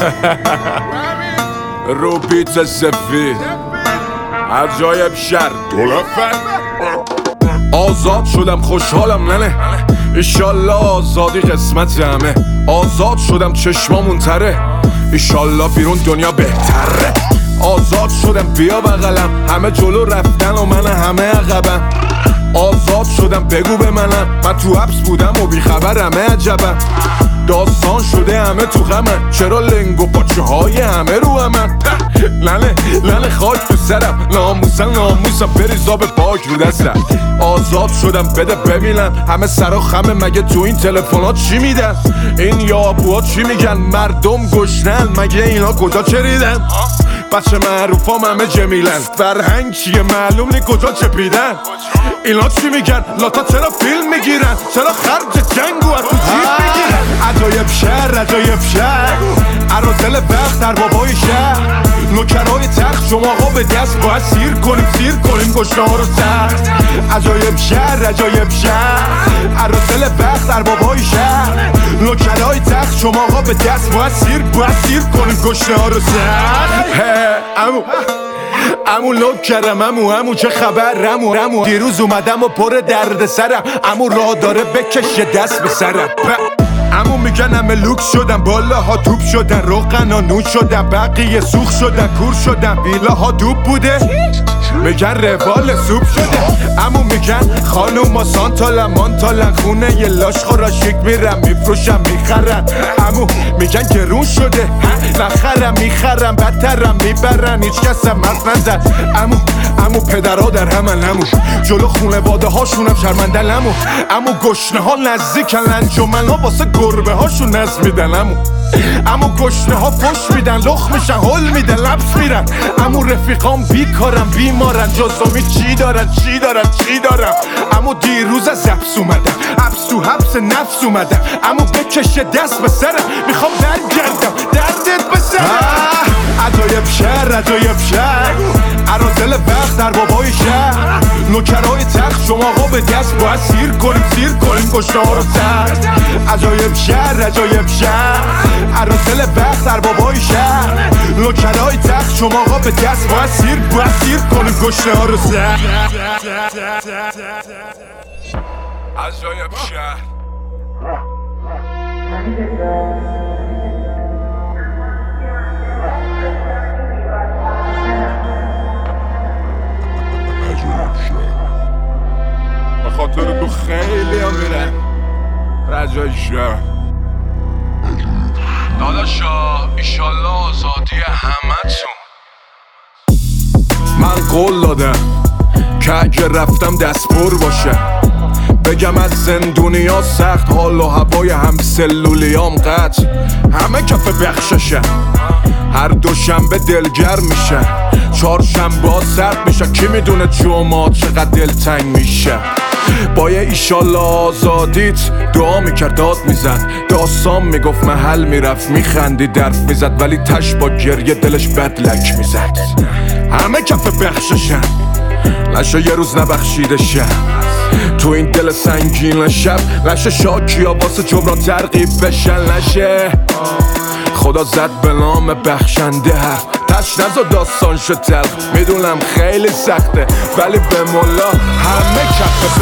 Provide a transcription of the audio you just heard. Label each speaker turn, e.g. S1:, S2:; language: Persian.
S1: رو بیت سفید عجایب شر آزاد شدم خوشحالم ننه ایشالله آزادی قسمت همه آزاد شدم چشمامون تره ایشالله بیرون دنیا بهتره آزاد شدم بیا بغلم همه جلو رفتن و من همه عقبم آزاد شدم بگو به منم من تو حبس بودم و بیخبرمه عجبم داستان شده همه تو غمن چرا لنگ و پاچه های همه رو همن لنه خاک تو سرم ناموسم بریزا به پاک رو دستم آزاد شدم بده ببینم همه سرا خمه مگه تو این تلفنات چی میدن این یابوها چی میگن مردم گشنن مگه اینا کجا چریدن بچه معروفام همه جمیلن فرهنگ چیه معلوم نی کجا چپیدن اینا چی میگن لاتا چرا فیلم میگیرن چرا خرج جنگو از تو جیب میگیرن عجایب شهر عرازل وقت در بابای شهر نوکرای تخت شما ها به دست باید سیر کنیم گشنه ها رو سخت عجایب شهر عرازل وقت در بابای شهر نوکرای تخت شما ها به دست باید سیر کنیم گشنه ها رو سخت امو لوک کردم امو چه خبر امو دیروز اومدم و پر درد سرم امو راه داره بکشه دست به سرم امو میگن همه لوکس شدن بالاها توپ شدن روغنا نون شدن بقیه سوخ شدن کور شدن ویلاها دوب بوده میگن روال سوپ شده امو میگن خانوما مانتالن خونه یه لاش خورا شک میرم میفروشم میخرن امو میگن گرون شده نخرم میخرم بدترم میبرن هیچ کسم مرد نزد امو پدرها در همن امو جلو خونواده هاشونم شرمندن امو گشنه ها نزدیکن انجمن ها واسه گربه هاشون نز میدن امو گشنه ها فش میدن لخ میشن هل میدن لبس میرن امو رفیقام بیکارم بیمارن جزامی چی دارن امو دیروز از حبس اومدم حبس نفس اومدم امو بکشه دست به سرم میخوام برگردم دردت به سرم عجایب شهر عرازل وقت در بابای شهر نوکرای تخت شما ها به دست باید سیر کنیم گشنه ها رو سخت عجایب شهر عرازل وقت در بابای شهر نوکرای تخت شما ها به دست باید سیر کنیم گشنه ها رو سخت عجایب شهر خاطر تو خیلی هم میرن رجای شهر داداشا ایشالله آزادی همتون من قول دادم که اگه رفتم دست پر باشه بگم از زندونیا سخت حال و هوای هم سلولیام قطع همه کف بخششن هر دوشنبه دلگرم میشه چهارشنبه ها سرد میشه کی میدونه جمعه چقدر دلتنگ میشه با یه ایشالله آزادیت دعا میکرد داد میزد داستان میگفت محل میرفت میخندی درف میزد ولی تش با گریه دلش بدلک میزد همه کف بخششن نشه یه روز نبخشیده شب تو این دل سنگین شب نشه شاکیا واسه جبران ترغیب بشن نشه خدا زد به نام بخشنده حرف تش نزا داستان شد تلخ میدونم خیلی سخته ولی به مولا همه کف